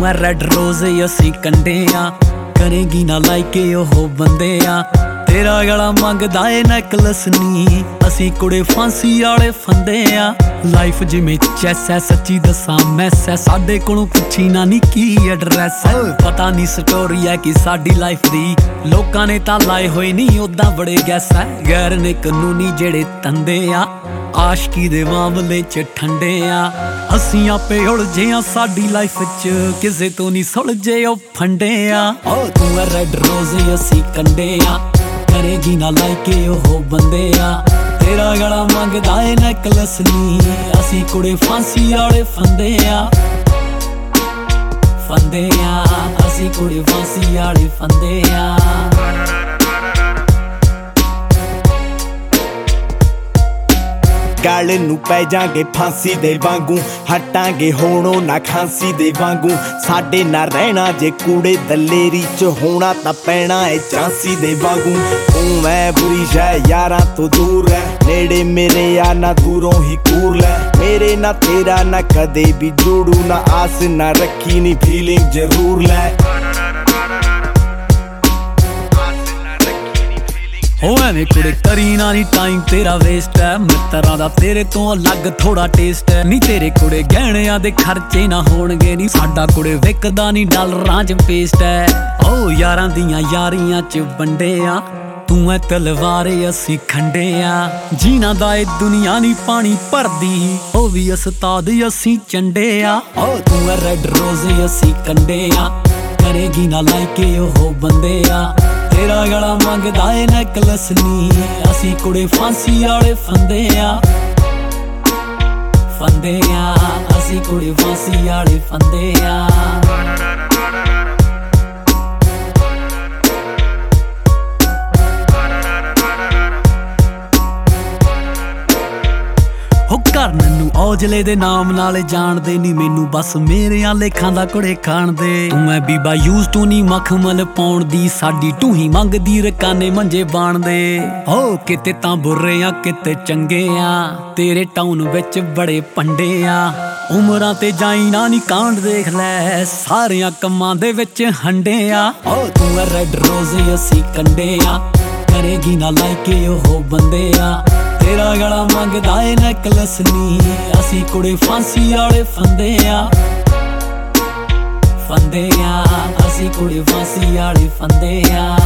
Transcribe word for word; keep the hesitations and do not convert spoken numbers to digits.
ਐ ਰੈਡ ਰੋਜ਼ ਅਸੀਂ ਕੰਡੇ ਆ, ਕਰੇਗੀ ਨਾ ਲਾਈਕੇ ਉਹ ਬੰਦੇ ਆ। ਤੇਰਾ ਗਲਾ ਮੰਗਦਾ ਏ ਨੈਕਲਸ ਨੀ, ਅਸੀਂ ਕੁੜੇ ਫਾਂਸੀ ਵਾਲੇ ਫੰਦੇ ਆ। ਲਾਈਫ ਜਿਵੇਂ ਚੈਸ ਐ, ਸੱਚੀ ਦੱਸਾਂ ਮੈਸ ਐ, ਸਾਡੇ ਕੋਲੋਂ ਪੁੱਛੀ ਨਾ ਨੀ ਕੀ ਐਡਰੈਸ ਐ। ਪਤਾ ਨੀ ਸਟੋਰੀ ਐ ਕਿ ਸਾਡੀ ਲਾਈਫ ਦੀ, ਲੋਕਾਂ ਨੇ ਤਾਂ ਲਾਏ ਹੋਏ ਨੀ ਓਦਾਂ ਬੜੇ ਗੈਸ ਐ। ਗੈਰ ਨੇ ਕਾਨੂੰਨੀ ਜਿਹੜੇ ਤੰਦੇ ਆ, ਆਸ਼ਕੀ ਦੇ ਮਾਮਲੇ ਚ ਠੰਡੇ ਆ। ਅਸੀਂ ਆਪੇ ਉਲਝੇ ਆ ਸਾਡੀ ਲਾਈਫ ਚ, ਕਿਸੇ ਤੋਂ ਨੀ ਸੁਲਝੇ ਉਹ ਫੰਡੇ ਆ। ਓ ਤੂੰ ਐ ਰੈਡ ਰੋਜ਼ ਅਸੀਂ ਕੰਡੇ ਆ, ਕਰੇਗੀ ਨਾ ਲਾਈਕੇ ਉਹ ਬੰਦੇ ਆ। ਤੇਰਾ ਗਲਾ ਮੰਗਦਾ ਏ ਨੈਕਲਸ ਨੀ, ਅਸੀਂ ਕੁੜੇ ਫਾਂਸੀ ਵਾਲੇ ਫੰਦੇ ਆ। ਫੰਦੇ ਆ ਅਸੀਂ ਕੁੜੇ ਫਾਂਸੀ ਵਾਲੇ ਫੰਦੇ ਆ। ਗੱਲ ਨੂੰ ਪੈ ਜਾਗੇ ਫਾਂਸੀ ਦੇ ਵਾਂਗੂ, ਹਟਾਂਗੇ ਹੋਣੋਂ ਨਾ ਖਾਂਸੀ ਦੇ ਵਾਂਗੂ। ਸਾਡੇ ਨਾ ਰਹਿਣਾ ਜੇ ਕੂੜੇ ਦਲੇਰੀ ਚ ਹੋਣਾ, ਤਾਂ ਪੈਣਾ ਏ ਝਾਂਸੀ ਦੇ ਵਾਂਗੂ। ਤੂੰ ਮੈਂ ਬੁਰੀ ਸ਼ੈ ਯਾਰਾਂ ਤੋਂ ਦੂਰ ਰਹਿ, ਨੇੜੇ ਮੇਰੇ ਆ ਨਾ ਦੂਰੋਂ ਹੀ ਕੂਰ ਲੈ। ਮੇਰੇ ਨਾ ਤੇਰਾ ਨਾ ਕਦੇ ਵੀ ਜੋੜੂ, ਨਾ ਆਸ ਨਾ ਰੱਖੀ ਨੀ ਫੀਲਿੰਗ ਜ਼ਰੂਰ ਲੈ। ਹੋ ਐਵੇਂ ਕੁੜੇ ਕਰੀ ਨਾ ਨੀ ਟਾਈਮ ਤੇਰਾ ਵੇਸਟ ਐ, ਮਿੱਤਰਾਂ ਦਾ ਤੇਰੇ ਤੋਂ ਅਲੱਗ ਥੋੜਾ ਟੇਸਟ ਐ। ਨੀ ਤੇਰੇ ਕੁੜੇ ਗਹਿਣਿਆਂ ਦੇ ਖਰਚੇ ਨਾ ਹੋਣਗੇ ਨੀ, ਸਾਡਾ ਕੁੜੇ ਵਿਕਦਾ ਨੀ ਡਾਲਰਾਂ ਚ ਪੇਸਟ ਐ। ਓ ਯਾਰਾਂ ਦੀਆਂ ਯਾਰੀਆਂ ਚ ਵੰਡੇ ਆ, ਤੂੰ ਐ ਤਲਵਾਰੇ ਅਸੀਂ ਖੰਡੇ ਆ। ਜੀਣਾ ਦਾ ਏ ਦੁਨੀਆ ਨੀ ਪਾਣੀ ਭਰਦੀ, ਉਹ ਵੀ ਉਸਤਾਦ ਅਸੀਂ ਚੰਡੇ ਆ। ਓ ਤੂੰ ਐ ਰੈਡ ਰੋਜ਼ ਅਸੀਂ ਕੰਡੇ ਆ, ਕਰੇਗੀ ਨਾ ਲਾਈਕੇ ਉਹ ਬੰਦੇ ਆ। ਤੇਰਾ ਗਲਾ ਮੰਗਦਾ ਏ ਨੈਕਲਸ ਨੀ, ਅਸੀਂ ਕੁੜੇ ਫਾਂਸੀ ਵਾਲੇ ਫੰਦੇ ਆ। ਫੰਦੇ ਆ ਅਸੀਂ ਕੁੜੇ ਫਾਂਸੀ ਵਾਲੇ ਫੰਦੇ ਆ। ਹੋ ਘਰ ਮੈਨੂੰ ਔਜਲੇ ਦੇ ਨਾਮ ਨਾਲ ਜਾਣਦੇ ਨੀ, ਮੈਨੂੰ ਬਸ ਮੇਰਿਆਂ ਲੇਖਾਂ ਦਾ ਕੁੜੇ ਖਾਣ ਦੇ। ਤੂੰ ਐ ਬੀਬਾ ਯੂਜ਼ ਟੂ ਨੀ ਮਖਮਲ ਪਾਉਣ ਦੀ, ਸਾਡੀ ਟੂਹੀ ਮੰਗਦੀ ਰਕਾਨੇ ਮੰਜੇ ਬਾਣਦੇ। ਹੋ ਕਿਤੇ ਤਾਂ ਬੁਰੇ ਆ ਕਿਤੇ ਚੰਗੇ ਆ, ਤੇਰੇ ਟਾਊਨ ਵਿੱਚ ਬੜੇ ਪੰਡੇ ਆ। ਉਮਰਾਂ ਤੇ ਜਾਈ ਨਾ ਨੀ ਕਾਂਡ ਦੇਖ ਲੈ, ਸਾਰਿਆਂ ਕੰਮਾਂ ਦੇ ਵਿੱਚ ਹੰਡੇ ਆ। ਓ ਤੂੰ ਐ ਰੈਡ ਰੋਜ਼ ਅਸੀਂ ਕੰਡੇ ਆ, ਕਰੇਗੀ ਨਾ ਲਾਈਕੇ ਉਹ ਬੰਦੇ ਆ। ਤੇਰਾ ਗਲਾ ਮੰਗਦਾ ਏ ਨੈਕਲਸ ਨੀ, ਅਸੀਂ ਕੁੜੇ ਫਾਂਸੀ ਵਾਲੇ ਫੰਦੇ ਆ। ਫੰਦੇ ਆ ਅਸੀਂ ਕੁੜੇ ਫਾਂਸੀ ਵਾਲੇ ਫੰਦੇ ਆ।